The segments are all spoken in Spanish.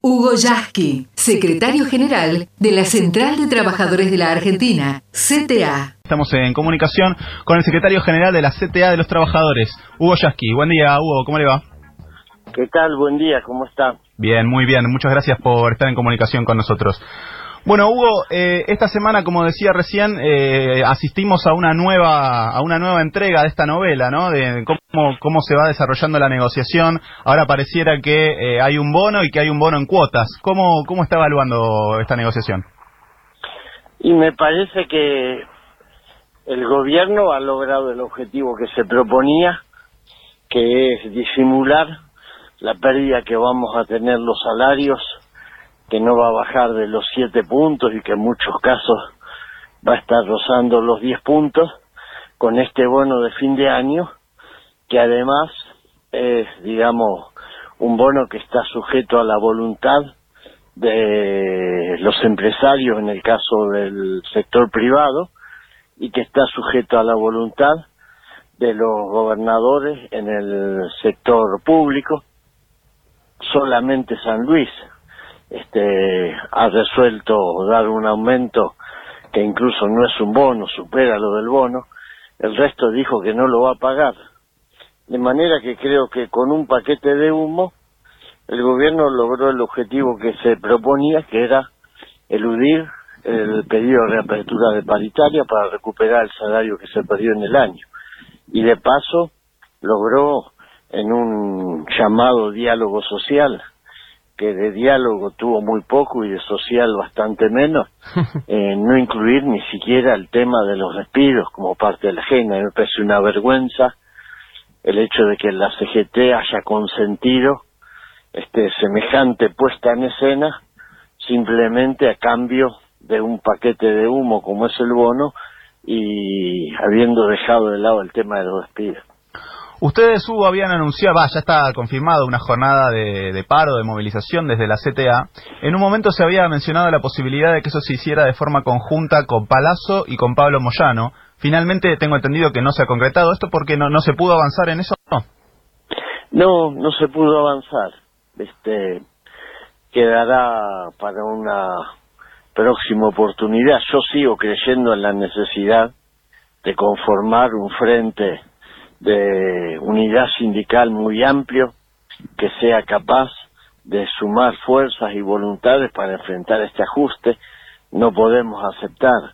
Hugo Yasky, secretario general de la Central de Trabajadores de la Argentina, CTA. Estamos en comunicación con el secretario general de la CTA de los Trabajadores, Hugo Yasky. Buen día, Hugo, ¿cómo le va? ¿Qué tal? Buen día, ¿cómo está? Bien, muy bien. Muchas gracias por estar en comunicación con nosotros. Bueno, Hugo, esta semana, como decía recién, asistimos a una nueva entrega de esta novela, ¿no? De cómo se va desarrollando la negociación. Ahora pareciera que hay un bono y que hay un bono en cuotas. ¿Cómo está evaluando esta negociación? Y me parece que el gobierno ha logrado el objetivo que se proponía, que es disimular la pérdida que vamos a tener los salarios, que no va a bajar de los 7 puntos y que en muchos casos va a estar rozando los 10 puntos, con este bono de fin de año, que además es, digamos, un bono que está sujeto a la voluntad de los empresarios en el caso del sector privado y que está sujeto a la voluntad de los gobernadores en el sector público. Solamente San Luis ha resuelto dar un aumento que incluso no es un bono, supera lo del bono. El resto dijo que no lo va a pagar. De manera que creo que con un paquete de humo el gobierno logró el objetivo que se proponía, que era eludir el pedido de reapertura de paritaria para recuperar el salario que se perdió en el año. Y de paso logró, en un llamado diálogo social, que de diálogo tuvo muy poco y de social bastante menos, no incluir ni siquiera el tema de los despidos como parte de la agenda. Me parece una vergüenza el hecho de que la CGT haya consentido semejante puesta en escena simplemente a cambio de un paquete de humo como es el bono y habiendo dejado de lado el tema de los despidos. Ustedes, Hugo, habían anunciado, ya está confirmado, una jornada de paro, de movilización desde la CTA. En un momento se había mencionado la posibilidad de que eso se hiciera de forma conjunta con Palazzo y con Pablo Moyano. Finalmente tengo entendido que no se ha concretado esto porque no se pudo avanzar en eso, ¿no? No se pudo avanzar. Quedará para una próxima oportunidad. Yo sigo creyendo en la necesidad de conformar un frente de unidad sindical muy amplio que sea capaz de sumar fuerzas y voluntades para enfrentar este ajuste. No podemos aceptar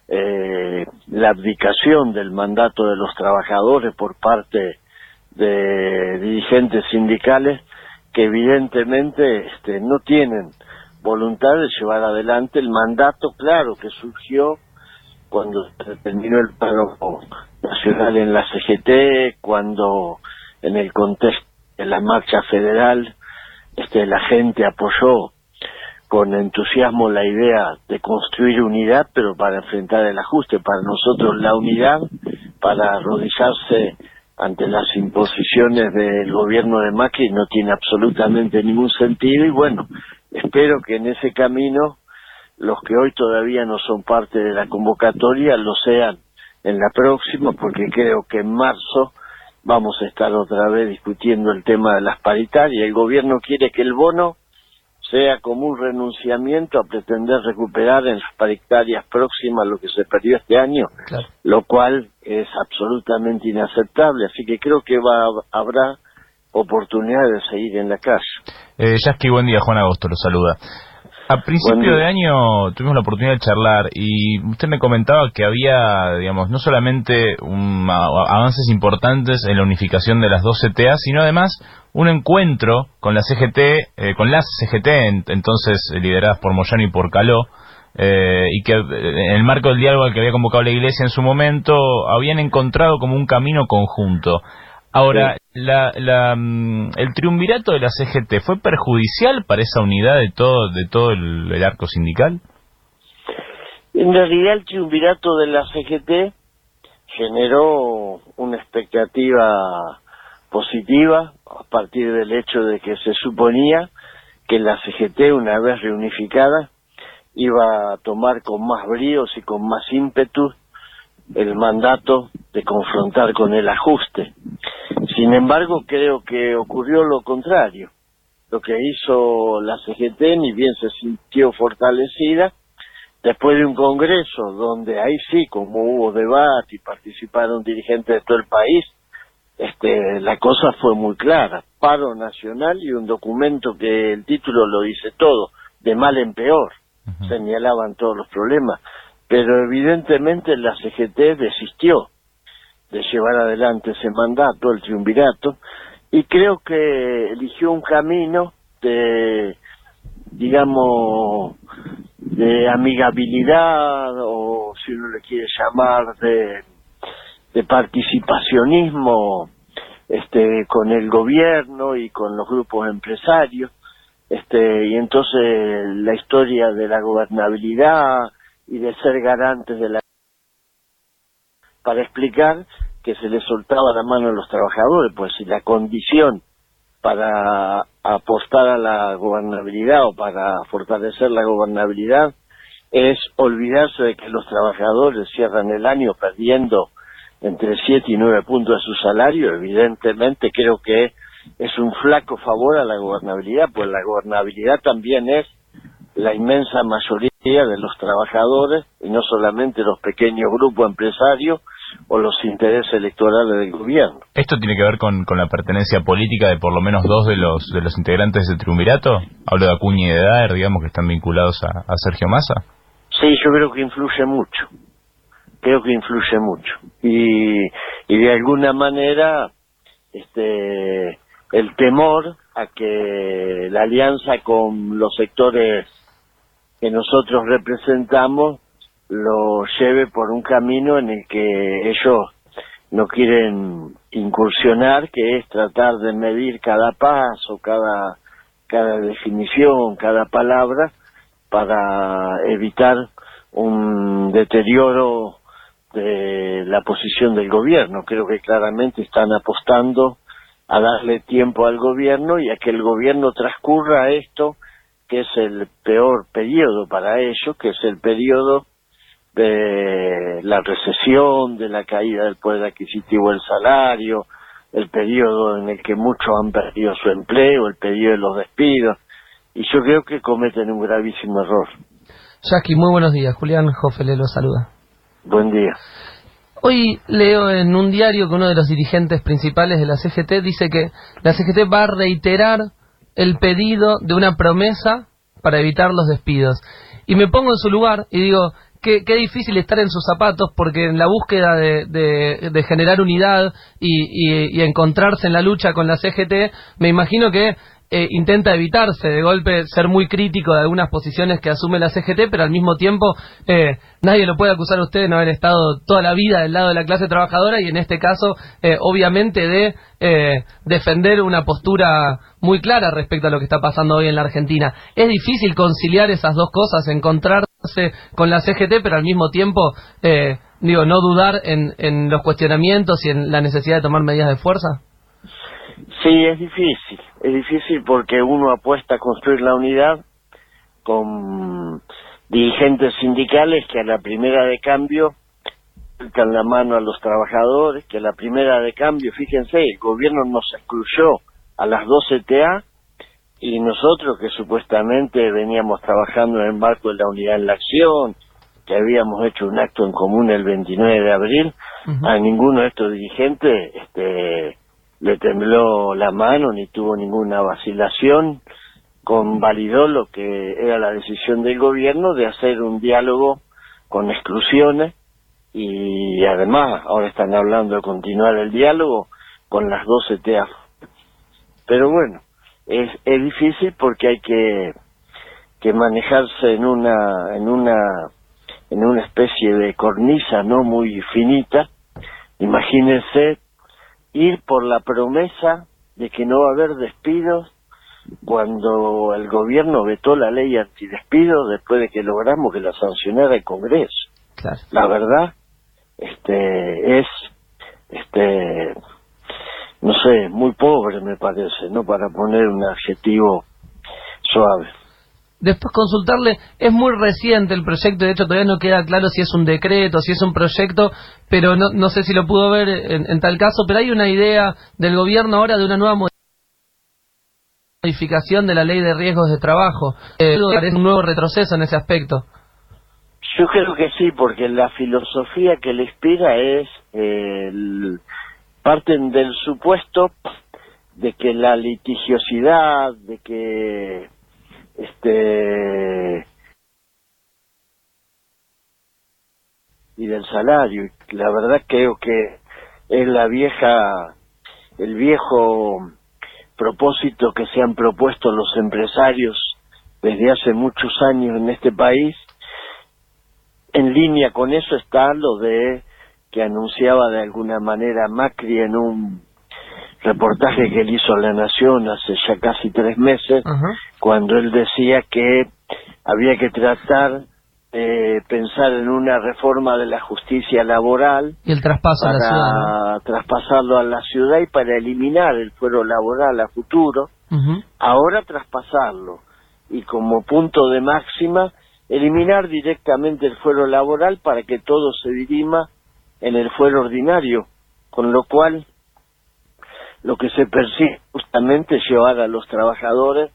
la abdicación del mandato de los trabajadores por parte de dirigentes sindicales que evidentemente no tienen voluntad de llevar adelante el mandato claro que surgió cuando se terminó el paro nacional en la CGT, cuando en el contexto de la marcha federal la gente apoyó con entusiasmo la idea de construir unidad, pero para enfrentar el ajuste. Para nosotros la unidad, para arrodillarse ante las imposiciones del gobierno de Macri, no tiene absolutamente ningún sentido, y bueno, espero que en ese camino los que hoy todavía no son parte de la convocatoria lo sean en la próxima, porque creo que en marzo vamos a estar otra vez discutiendo el tema de las paritarias. El gobierno quiere que el bono sea como un renunciamiento a pretender recuperar en las paritarias próximas lo que se perdió este año, claro, lo cual es absolutamente inaceptable, así que creo que habrá oportunidad de seguir en la calle. Yasky, buen día, Juan Agosto lo saluda. A principio de año tuvimos la oportunidad de charlar y usted me comentaba que había, digamos, no solamente avances importantes en la unificación de las dos CTA, sino además un encuentro con la CGT, con las CGT, entonces lideradas por Moyano y por Caló, y que en el marco del diálogo al que había convocado la Iglesia en su momento, habían encontrado como un camino conjunto. Ahora, sí, el triunvirato de la CGT, ¿fue perjudicial para esa unidad de todo el arco sindical? En realidad el triunvirato de la CGT generó una expectativa positiva a partir del hecho de que se suponía que la CGT, una vez reunificada, iba a tomar con más bríos y con más ímpetu el mandato de confrontar con el ajuste. Sin embargo, creo que ocurrió lo contrario. lo que hizo la CGT, ni bien se sintió fortalecida, después de un congreso donde ahí sí, como hubo debate y participaron dirigentes de todo el país, la cosa fue muy clara, paro nacional y un documento que el título lo dice todo, de mal en peor, señalaban todos los problemas, pero evidentemente la CGT desistió de llevar adelante ese mandato, el triunvirato, y creo que eligió un camino de, digamos, de amigabilidad, o si uno le quiere llamar, de participacionismo con el gobierno y con los grupos empresarios, y entonces la historia de la gobernabilidad y de ser garantes de la, para explicar que se les soltaba la mano a los trabajadores, pues si la condición para apostar a la gobernabilidad o para fortalecer la gobernabilidad es olvidarse de que los trabajadores cierran el año perdiendo entre 7 y 9 puntos de su salario, evidentemente creo que es un flaco favor a la gobernabilidad, pues la gobernabilidad también es la inmensa mayoría de los trabajadores y no solamente los pequeños grupos empresarios o los intereses electorales del gobierno. ¿Esto tiene que ver con la pertenencia política de por lo menos 2 de los integrantes del triunvirato? Hablo de Acuña y de Daer, digamos, que están vinculados a Sergio Massa. Sí, yo creo que influye mucho. Creo que influye mucho. Y de alguna manera el temor a que la alianza con los sectores que nosotros representamos lo lleve por un camino en el que ellos no quieren incursionar, que es tratar de medir cada paso, cada definición, cada palabra, para evitar un deterioro de la posición del gobierno. Creo que claramente están apostando a darle tiempo al gobierno y a que el gobierno transcurra esto, que es el peor periodo para ellos, que es el periodo de la recesión, de la caída del poder adquisitivo del salario, el periodo en el que muchos han perdido su empleo, el periodo de los despidos, y yo creo que cometen un gravísimo error. Jackie, muy buenos días. Julián Jofele lo saluda. Buen día. Hoy leo en un diario que uno de los dirigentes principales de la CGT dice que la CGT va a reiterar el pedido de una promesa para evitar los despidos. Y me pongo en su lugar y digo, qué difícil estar en sus zapatos, porque en la búsqueda de generar unidad y encontrarse en la lucha con la CGT, me imagino que intenta evitarse de golpe ser muy crítico de algunas posiciones que asume la CGT, pero al mismo tiempo nadie lo puede acusar a usted de no haber estado toda la vida del lado de la clase trabajadora y en este caso obviamente de defender una postura muy clara respecto a lo que está pasando hoy en la Argentina. Es difícil conciliar esas dos cosas, encontrarse con la CGT, pero al mismo tiempo no dudar en los cuestionamientos y en la necesidad de tomar medidas de fuerza. Sí, es difícil porque uno apuesta a construir la unidad con dirigentes sindicales que a la primera de cambio dan la mano a los trabajadores, que a la primera de cambio, fíjense, el gobierno nos excluyó a las 2 CTA y nosotros que supuestamente veníamos trabajando en el marco de la unidad en la acción, que habíamos hecho un acto en común el 29 de abril, a ninguno de estos dirigentes le tembló la mano ni tuvo ninguna vacilación, convalidó lo que era la decisión del gobierno de hacer un diálogo con exclusiones y además ahora están hablando de continuar el diálogo con las 12 CTA. Pero bueno, es difícil porque hay que manejarse en una especie de cornisa no muy finita. Imagínense ir por la promesa de que no va a haber despidos cuando el gobierno vetó la ley antidespido después de que logramos que la sancionara el Congreso. Claro. La verdad es no sé, muy pobre me parece, no para poner un adjetivo suave. Después consultarle, es muy reciente el proyecto, de hecho todavía no queda claro si es un decreto, si es un proyecto, pero no sé si lo pudo ver en tal caso, pero hay una idea del gobierno ahora de una nueva modificación de la ley de riesgos de trabajo. Parece un nuevo retroceso en ese aspecto. Yo creo que sí, porque la filosofía que le inspira es parten del supuesto de que la litigiosidad, de que y del salario. La verdad creo que es el viejo propósito que se han propuesto los empresarios desde hace muchos años en este país. En línea con eso está lo de que anunciaba de alguna manera Macri en un reportaje que él hizo a La Nación hace ya casi 3 meses, cuando él decía que había que tratar de pensar en una reforma de la justicia laboral y el traspaso a la ciudad, ¿no? Traspasarlo a la ciudad y para eliminar el fuero laboral a futuro. Ahora traspasarlo y como punto de máxima eliminar directamente el fuero laboral para que todo se dirima en el fuero ordinario, con lo cual lo que se persigue justamente es llevar a los trabajadores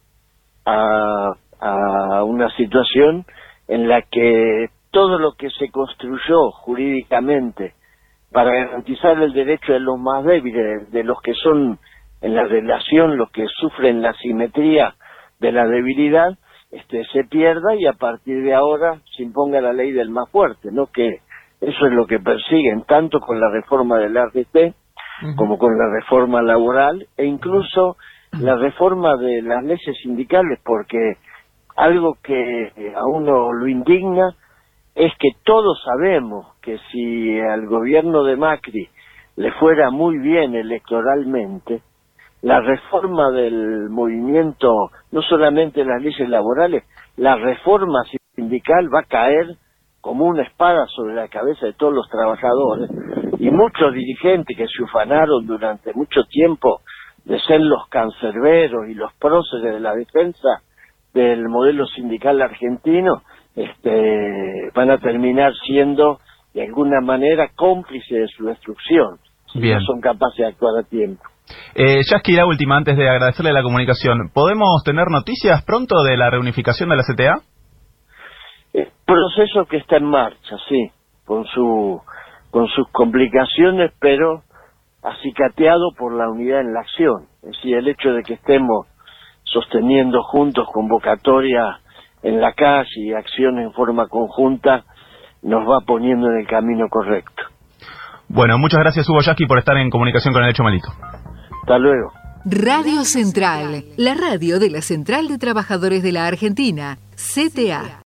a una situación en la que todo lo que se construyó jurídicamente para garantizar el derecho de los más débiles, de los que son en la relación los que sufren la simetría de la debilidad, se pierda y a partir de ahora se imponga la ley del más fuerte, ¿no? Que eso es lo que persiguen tanto con la reforma del RT como con la reforma laboral e incluso la reforma de las leyes sindicales, porque algo que a uno lo indigna es que todos sabemos que si al gobierno de Macri le fuera muy bien electoralmente, la reforma del movimiento, no solamente las leyes laborales, la reforma sindical va a caer como una espada sobre la cabeza de todos los trabajadores, y muchos dirigentes que se ufanaron durante mucho tiempo de ser los cancerberos y los próceres de la defensa del modelo sindical argentino, van a terminar siendo de alguna manera cómplices de su destrucción, si no son capaces de actuar a tiempo. Yasky, la última, antes de agradecerle la comunicación, ¿podemos tener noticias pronto de la reunificación de la CTA? Proceso que está en marcha, sí, con sus complicaciones, pero acicateado por la unidad en la acción. Es decir, el hecho de que estemos sosteniendo juntos convocatorias en la calle y acciones en forma conjunta nos va poniendo en el camino correcto. Bueno, muchas gracias, Hugo Yasky, por estar en comunicación con el Hecho Malito. Hasta luego. Radio Central, la radio de la Central de Trabajadores de la Argentina, CTA.